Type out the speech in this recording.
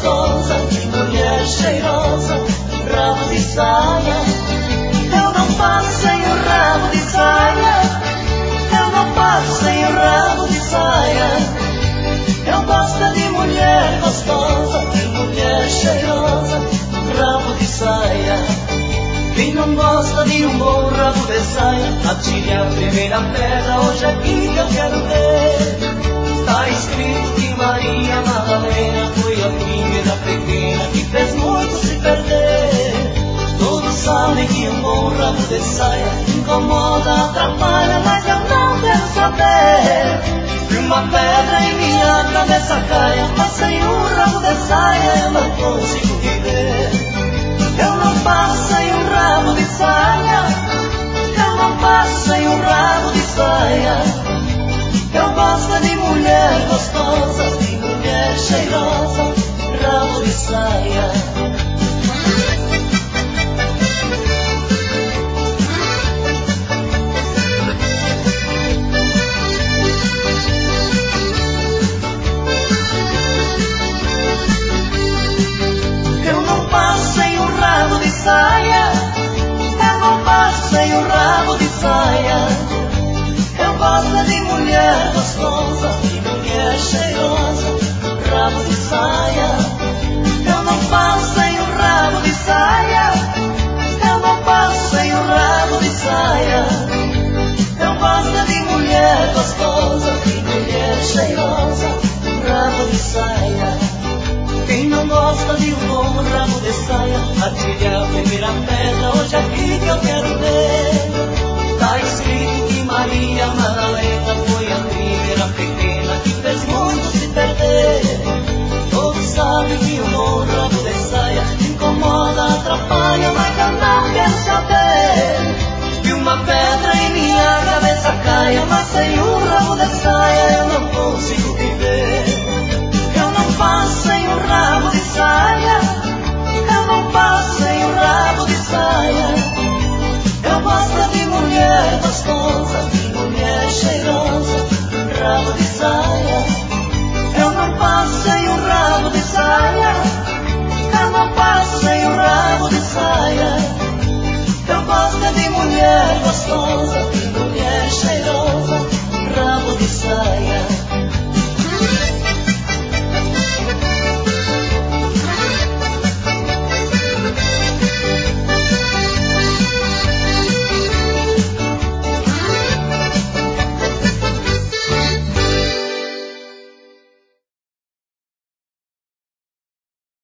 gostosa, que mulher cheirosa, rabo de saia. Eu não passo sem o rabo de saia. Eu não passo sem o rabo de saia. Eu gosto de mulher gostosa, de mulher cheirosa, rabo de saia. Quem não gosta de um bom rabo de saia, atire a primeira pedra, hoje aqui que eu quero ver. Está escrito que Maria Madalena foi a primeira pequena que fez muito se perder. Todos sabem que um bom rabo de saia incomoda, atrapalha, mas eu não quero saber. Uma pedra em minha cabeça caia, mas sem um rabo de saia eu não consigo viver. Eu não passo sem um rabo de saia. Eu não passo sem um rabo de saia. Eu gosto de mulher gostosa, de mulher cheirosa, rabo de saia. Eu não passo sem um rabo de saia. Eu não passo sem um rabo de saia. Eu gosto de mulher gostosa, de mulher cheirosa, rabo de saia. Eu não passo sem um rabo de saia. Eu não passo sem um rabo de saia. Eu gosto de mulher gostosa, de mulher cheirosa, rabo de saia. Quem não gosta de um bom rabo de saia, atire a primeira pedra, hoje aqui que eu quero ver. Está escrito que Maria Madalena foi a primeira pequena que fez muito se perder. Todos sabem que um bom rabo de saia incomoda, atrapalha, mas eu não quero saber. Que uma pedra em minha cabeça caia, mas sem um rabo de saia eu não consigo viver. Eu não passo sem um rabo de saia. Eu não passo sem um rabo de saia. Eu gosto de mulher gostosa, de mulher cheirosa, rabo de saia.